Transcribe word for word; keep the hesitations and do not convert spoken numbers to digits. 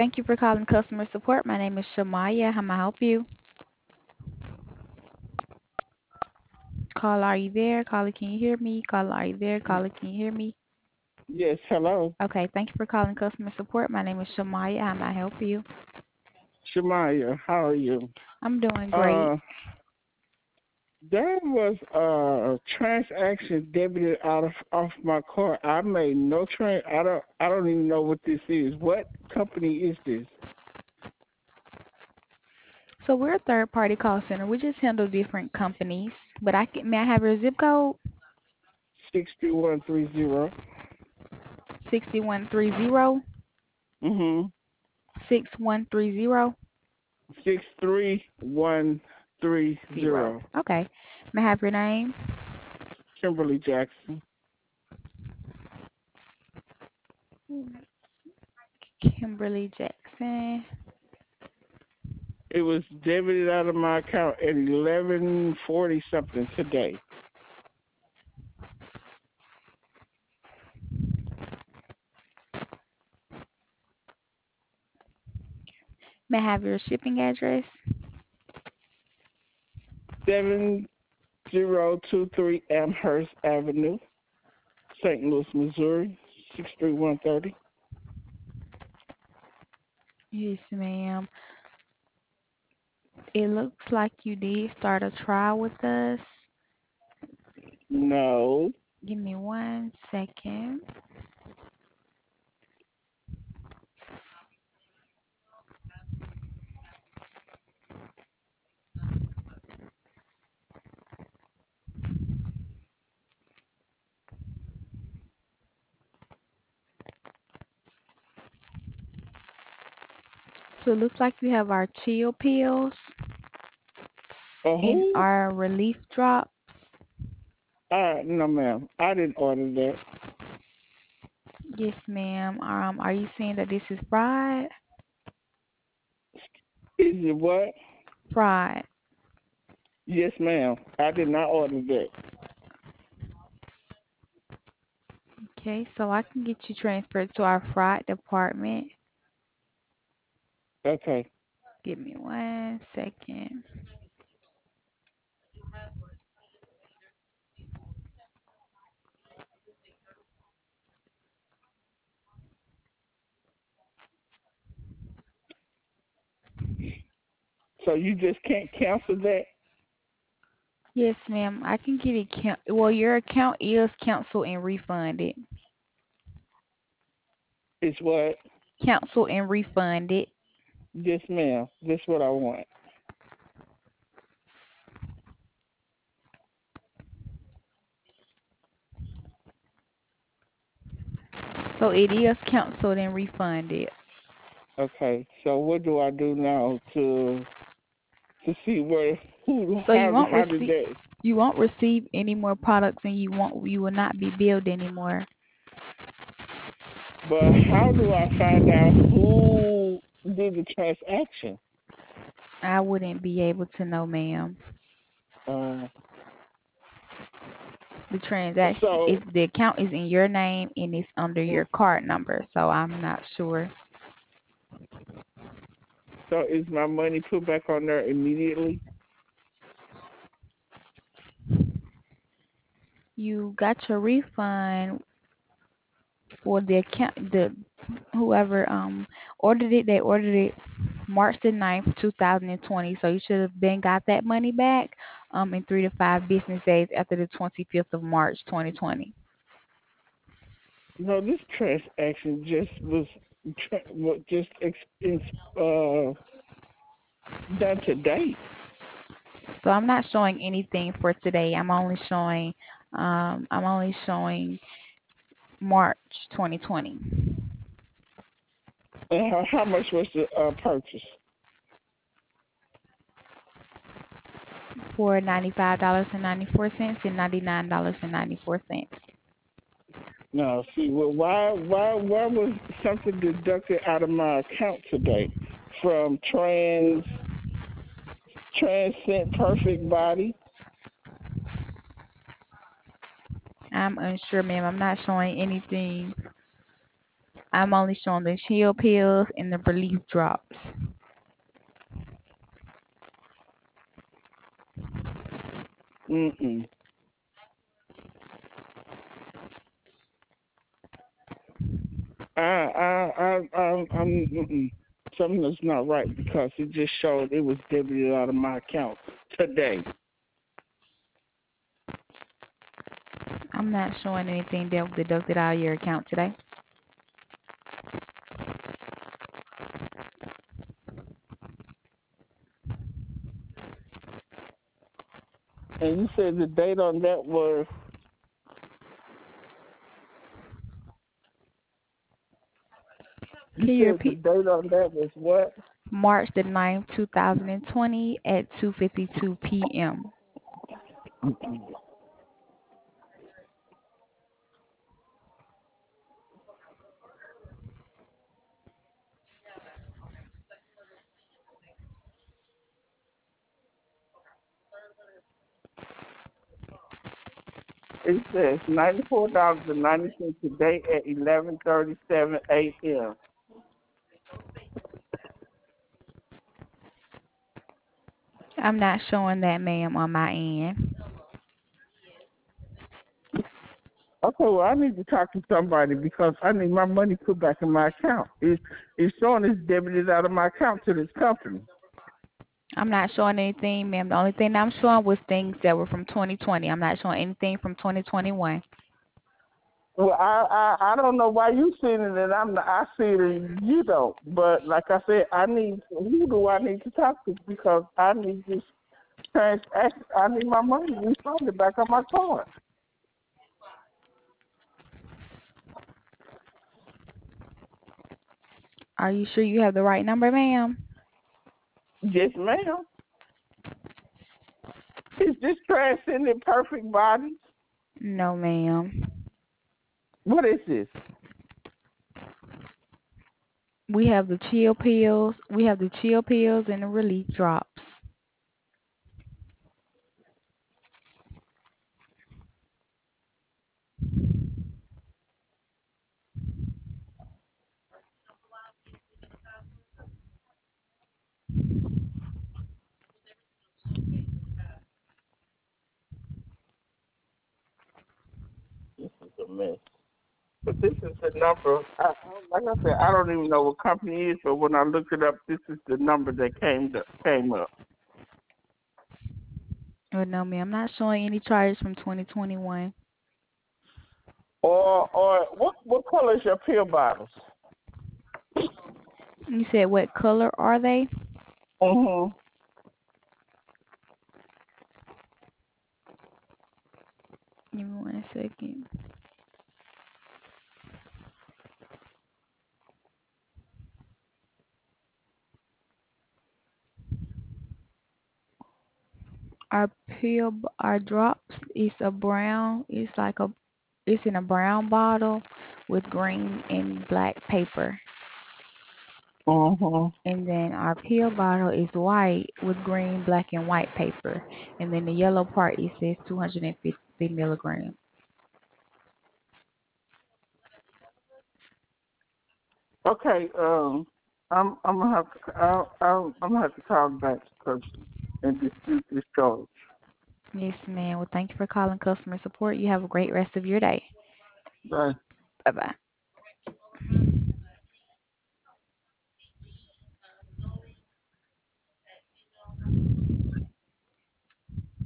Thank you for calling customer support. My name is Shamaya. How may I help you? Caller, are you there? Caller, can you hear me? Caller, are you there? Caller, can you hear me? Yes, hello. Okay, thank you for calling customer support. My name is Shamaya. How may I help you? Shamaya, how are you? I'm doing great. Uh, there was a transaction debited out of off my card. I made no train. I don't. I don't even know what this is. What company is this? So we're a third party call center. We just handle different companies. But I can, may I have your zip code? Six three one three zero. six one three zero. Mhm. six one three zero. Six three one three Zero. zero. Okay. May I have your name? Kimberly Jackson. Kimberly Jackson. It was debited out of my account at eleven forty something today. May I have your shipping address? Seven zero two three Amherst Avenue, Saint Louis, Missouri, six three one thirty. Yes, ma'am. It looks like you did start a trial with us. No. Give me one second. So it looks like you have our chill pills A and who? our relief drops. Uh, no, ma'am. I didn't order that. Yes, ma'am. Um, are you saying that this is fried? Is it what? Fried. Yes, ma'am. I did not order that. Okay, so I can get you transferred to our fried department. Okay. Give me one second. So you just can't cancel that? Yes, ma'am. I can get it count. Well, your account is canceled and refunded. It's what? Cancel and refunded. Yes, ma'am. That's what I want. So it is canceled and refunded. Okay. So what do I do now to to see where who So you how won't how did receive that? you won't receive any more products and you won't you will not be billed anymore. But how do I find out who did the transaction? I wouldn't be able to know, ma'am. Uh, The transaction so is the account is in your name and it's under your card number, so I'm not sure. so is my money put back on there immediately? You got your refund for the account the whoever um ordered it, they ordered it March the ninth, two thousand twenty. So you should have then got that money back um in three to five business days after the twenty-fifth of March, twenty twenty. No, this transaction just was tra- was just ex- in, uh done today. So I'm not showing anything for today. I'm only showing um I'm only showing March twenty twenty And how, how much was the uh, purchase? for ninety-five dollars and ninety-four cents and ninety-nine dollars and ninety-four cents. No, see, well, why why why was something deducted out of my account today from trans transcend perfect body? I'm unsure, ma'am. I'm not showing anything. I'm only showing the chill pills and the relief drops. Mm-mm. I, I, I, I, I'm, mm-mm. Something that's not right because it just showed it was debited out of my account today. I'm not showing anything that was deducted out of your account today. And you said the date on that was, you Can you said the repeat? date on that was what? March the ninth, two thousand twenty at two fifty-two p m It says ninety-four dollars and ninety cents today at eleven thirty-seven a.m. I'm not showing that, ma'am, on my end. Okay, well, I need to talk to somebody because I need my money put back in my account. It's, it's showing it's debited out of my account to this company. I'm not showing anything, ma'am. The only thing I'm showing was things that were from twenty twenty. I'm not showing anything from twenty twenty-one. Well, I, I I don't know why you seen it and I'm I see it and you don't. But like I said, I need who do I need to talk to because I need this transaction. I need my money refunded back on my card. Are you sure you have the right number, ma'am? Yes, ma'am. Is this transcendent perfect body? No, ma'am. What is this? We have the chill pills. We have the chill pills and the relief drops. This is a mess. But this is the number. I, I, like I said, I don't even know what company it is, but when I looked it up, this is the number that came to, came up. Oh, no, ma'am. I'm not showing any charges from twenty twenty-one. Or or what what color is your pill bottles? You said what color are they? Mm-hmm. Give me one second. Our pill, b- our drops is a brown. It's like a, it's in a brown bottle with green and black paper. Mm-hmm. And then our pill bottle is white with green, black, and white paper. And then the yellow part it says two hundred fifty milligrams. Okay. Um, I'm I'm gonna have to I'll, I'll, I'm gonna have to call back because and dispute this charge. Yes, ma'am. Well, thank you for calling customer support. You have a great rest of your day. Bye. Bye bye.